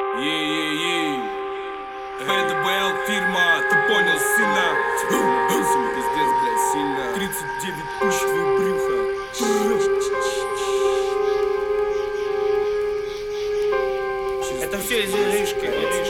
Ей-ей-ей. Это БЛ фирма, ты понял, сына? Пиздец, блядь, сильно. 39 пуш твой брюхо. Это все из Иришки.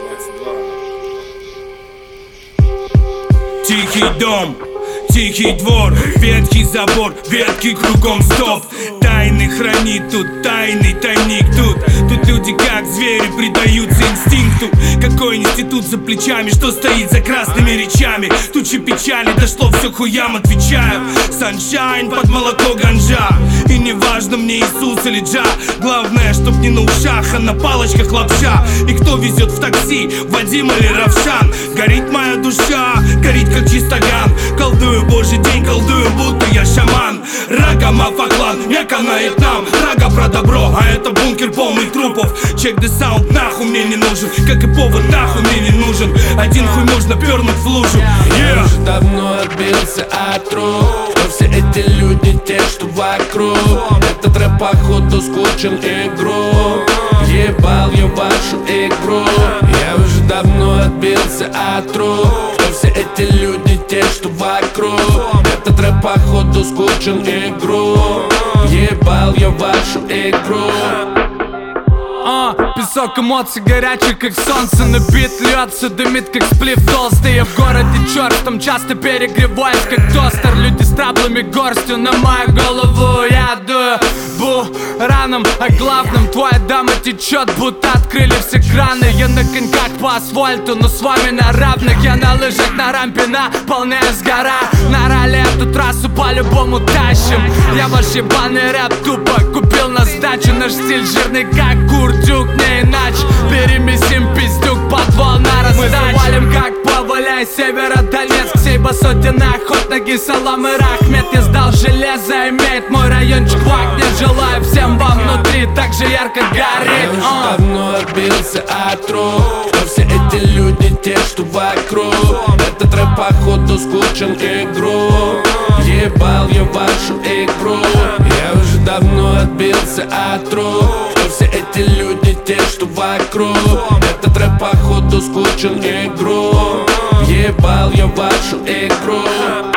Тихий дом, тихий двор, ветхий забор, ветки кругом стоп. Тайны хранит тут, тайный тайник тут. Тут люди как звери предаются инстинкту. Какой институт за плечами, что стоит за красными речами? Тучи печали, дошло все хуям, отвечаю. Саншайн под молоко ганжа. И не важно мне Иисус или Джа. Главное, чтоб не на ушах, а на палочках лапша. И кто везет в такси, Вадим или Равшан? Горит моя душа, горит как чистоган. Колдую божий день, колдую, будто я шаман. Рага, мафаклан, не канает нам. Рага про добро, а это бункер полный трупов. Check the sound, нахуй мне не нужен. Как и повод, нахуй мне не нужен. Один хуй можно пернуть в лужу. Я уже давно отбился от труп. Что все эти люди, те, что вокруг. Этот рэп походу скучен игру. Ебал я вашу игру. Я уже давно отбился от труп. Что все эти люди, те, что вокруг. Этот рэп походу скучен игру. Ебал я вашу игру. Песок эмоций горячий, как солнце. На бит льется, дымит, как сплив толстый. Я в городе чёртом часто перегреваюсь, как тостер. Люди с траблами горстью на мою голову. Я дую раном, а главном твоя дама течет, будто открыли все краны. Я на коньках по асфальту, но с вами на равных. Я на лыжах на рампе, наполняюсь гора. На ралли эту трассу по-любому тащим. Я ваш ебаный рэп тупо купил на сдачу. Наш стиль жирный, как куртюк, не иначе. Перемесим пиздюк, подвал на раздачу. Мы завалим как поваляй, Северодонецк. Сей басоте на ход ноги, салам и рахмет. Я сдал железо, имеет мой райончик в огне. Желаю всем вам внутри так же ярко гореть. Я уже давно отбился от труп. Что все эти люди, те, что вокруг. Этот рэп походу скучен игру. Ебал я вашу игру. Я уже давно отбился от труп. Что все эти люди, те, что вокруг. Этот рэп походу скучен игру. Ебал я вашу игру.